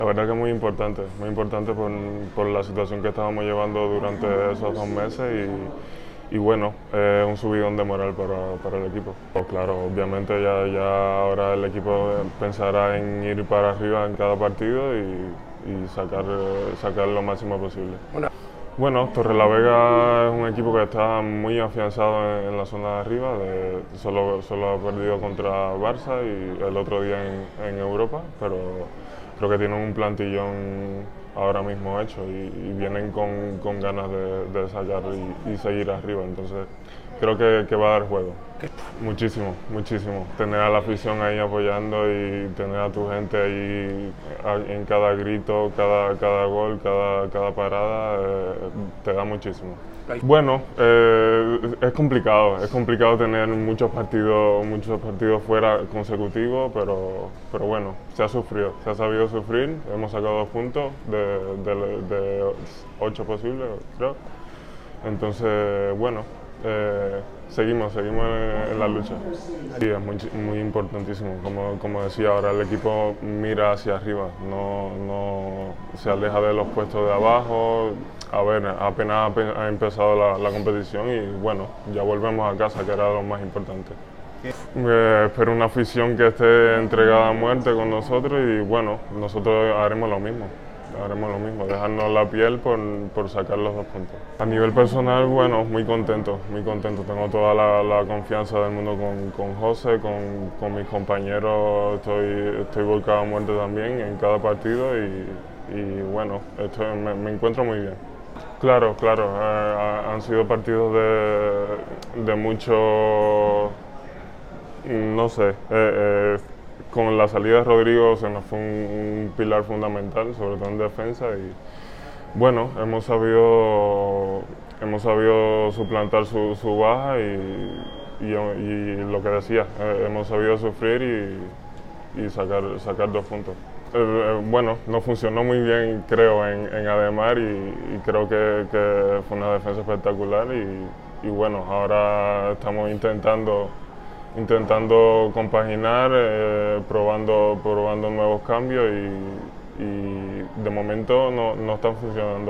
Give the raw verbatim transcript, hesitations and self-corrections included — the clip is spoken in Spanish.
La verdad que es muy importante, muy importante por, por la situación que estábamos llevando durante esos dos meses y, y bueno, es un subidón de moral para, para el equipo. Pues claro, obviamente ya, ya ahora el equipo pensará en ir para arriba en cada partido y, y sacar, sacar lo máximo posible. Una- Bueno, Torrelavega es un equipo que está muy afianzado en, en la zona de arriba, de- solo, solo ha perdido contra Barça y el otro día en, en Europa, pero creo que tienen un plantillón ahora mismo hecho y, y vienen con, con ganas de, de sacar y, y seguir arriba, entonces creo que, que va a dar juego. Muchísimo, muchísimo. Tener a la afición ahí apoyando y tener a tu gente ahí a- en cada grito, cada, cada gol, cada, cada parada, eh, te da muchísimo. Bueno, eh, es complicado, es complicado tener muchos partidos, muchos partidos fuera consecutivos, pero, pero bueno, se ha sufrido, se ha sabido sufrir, hemos sacado dos puntos de, de, de ocho posibles, creo. Entonces, bueno, eh, seguimos, seguimos en, en la lucha. Sí, es muy, muy importantísimo. Como, como decía ahora, el equipo mira hacia arriba, no, no se aleja de los puestos de abajo. A ver, apenas ha empezado la, la competición y bueno, ya volvemos a casa, que era lo más importante. Eh, espero una afición que esté entregada a muerte con nosotros y bueno, nosotros haremos lo mismo. Haremos lo mismo, dejarnos la piel por, por sacar los dos puntos. A nivel personal, bueno, muy contento, muy contento. Tengo toda la, la confianza del mundo con, con José, con, con mis compañeros. Estoy, estoy volcado a muerte también en cada partido y, y bueno, estoy, me, me encuentro muy bien. Claro, claro, eh, han sido partidos de, de mucho, no sé, eh, eh, con la salida de Rodrigo se nos fue un, un pilar fundamental, sobre todo en defensa y bueno, hemos sabido, hemos sabido suplantar su, su baja y, y, y lo que decía, eh, hemos sabido sufrir y, y sacar, sacar dos puntos. Eh, eh, bueno, no funcionó muy bien creo en, en Ademar y, y creo que, que fue una defensa espectacular y, y bueno, ahora estamos intentando intentando compaginar, eh, probando, probando nuevos cambios y, y de momento no, no están funcionando.